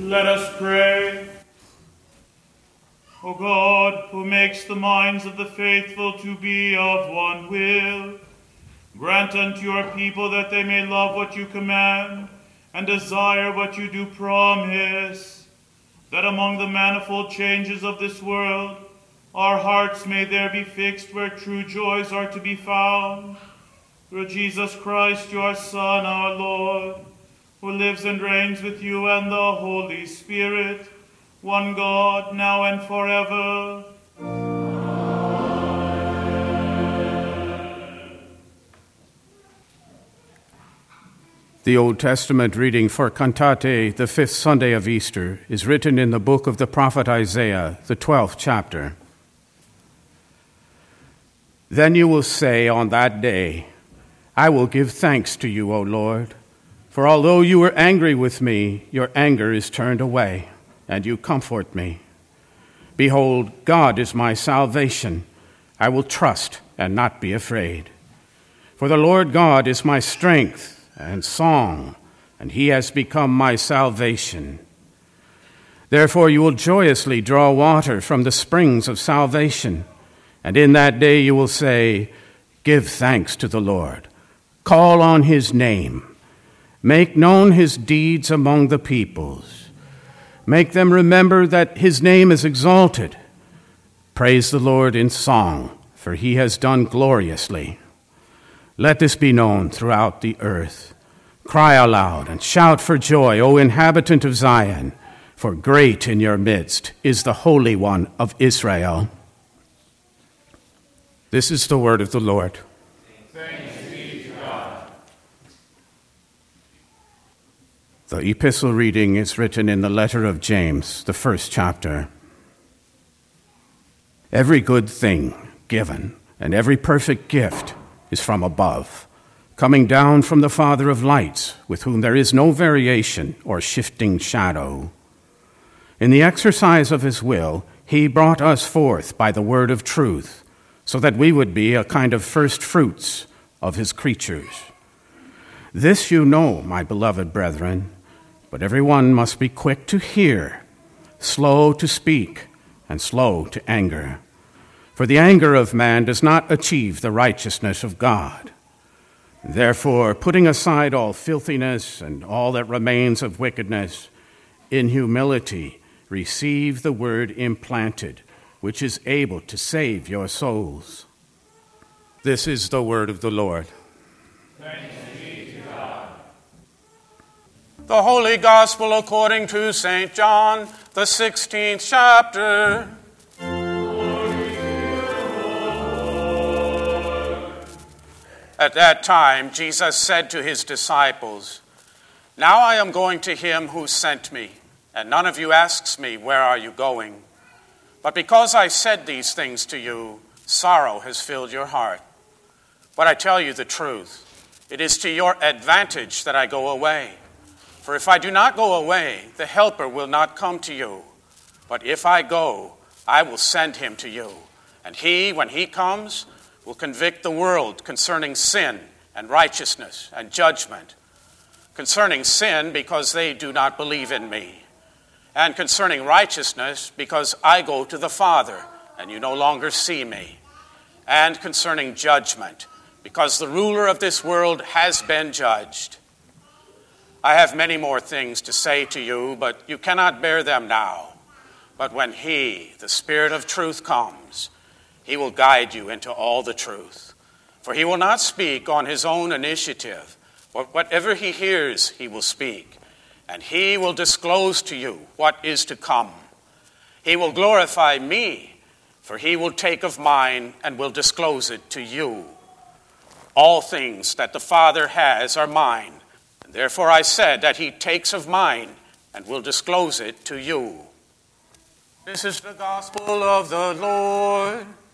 Let us pray. O God, who makes the minds of the faithful to be of one will, grant unto your people that they may love what you command and desire what you do promise, that among the manifold changes of this world, our hearts may there be fixed where true joys are to be found. Through Jesus Christ, your Son, our Lord, who lives and reigns with you and the Holy Spirit, one God, now and forever. The Old Testament reading for Cantate, the fifth Sunday of Easter, is written in the book of the prophet Isaiah, the 12th chapter. Then you will say on that day, I will give thanks to you, O Lord, for although you were angry with me, your anger is turned away, and you comfort me. Behold, God is my salvation. I will trust and not be afraid. For the Lord God is my strength and song, and he has become my salvation. Therefore you will joyously draw water from the springs of salvation, and in that day you will say, give thanks to the Lord. Call on his name. Make known his deeds among the peoples. Make them remember that his name is exalted. Praise the Lord in song, for he has done gloriously. Let this be known throughout the earth. Cry aloud and shout for joy, O inhabitant of Zion, for great in your midst is the Holy One of Israel. This is the word of the Lord. Thanks be to God. The epistle reading is written in the letter of James, the first chapter. Every good thing given and every perfect gift is from above, coming down from the Father of lights, with whom there is no variation or shifting shadow. In the exercise of his will, he brought us forth by the word of truth, so that we would be a kind of first fruits of his creatures. This you know, my beloved brethren, but everyone must be quick to hear, slow to speak, and slow to anger. For the anger of man does not achieve the righteousness of God. Therefore, putting aside all filthiness and all that remains of wickedness, in humility receive the word implanted, which is able to save your souls. This is the word of the Lord. Thanks be to God. The Holy Gospel according to St. John, the 16th chapter. At that time, Jesus said to his disciples, Now I am going to him who sent me, and none of you asks me, Where are you going? But because I said these things to you, sorrow has filled your heart. But I tell you the truth. It is to your advantage that I go away. For if I do not go away, the Helper will not come to you. But if I go, I will send him to you. And he, when he comes, will convict the world concerning sin and righteousness and judgment. Concerning sin, because they do not believe in me. And concerning righteousness, because I go to the Father, and you no longer see me. And concerning judgment, because the ruler of this world has been judged. I have many more things to say to you, but you cannot bear them now. But when he, the Spirit of truth, comes, he will guide you into all the truth. For he will not speak on his own initiative, but whatever he hears, he will speak. And he will disclose to you what is to come. He will glorify me, for he will take of mine and will disclose it to you. All things that the Father has are mine, and therefore I said that he takes of mine and will disclose it to you. This is the gospel of the Lord.